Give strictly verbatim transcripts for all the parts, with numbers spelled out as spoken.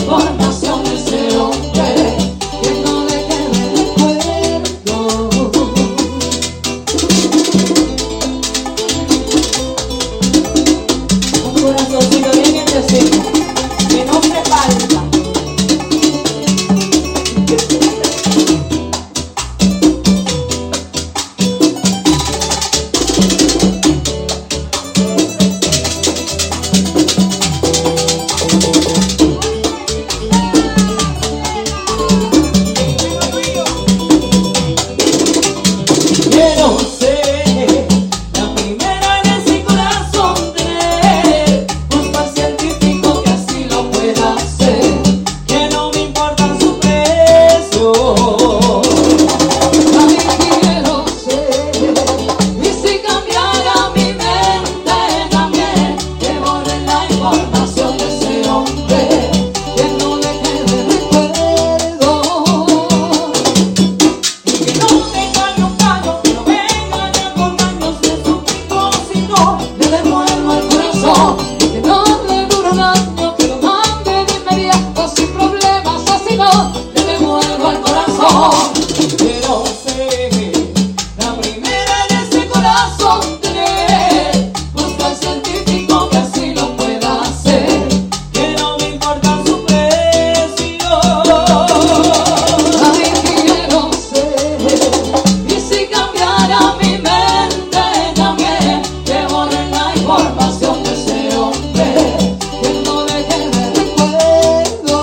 información de ese hombre, que no le quede recuerdo. Un corazoncito bien hechecito, que no se falta. Quiero ser la primera en ese corazón tener un par científico que así lo pueda hacer, que no me importa su precio. Ay, quiero ser, y si cambiara mi mente también, que borre la información de ese hombre, que no le quede recuerdo, y que no tenga ni un daño, que no venga ya con daños de su tipo, sino le devuelvo el corazón, que no le dure un año, que lo mande de inmediato sin problemas, así no le devuelvo el corazón. Quiero ser la primera en ese corazón tener, busca el científico que así lo pueda hacer, que no me importa su precio. Ay, quiero ser, y si cambiara mi mente también, que borre la información de ese hombre, que no le quede recuerdo,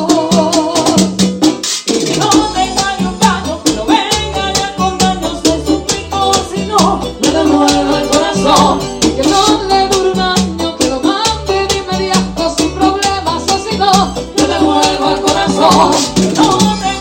y que no tenga ni un daño, que no venga ya con daños de su tipo, sino le devuelvo el corazón, y que no le dure un año, que lo mande de inmediato sin problemas, así no le devuelvo el corazón, que no me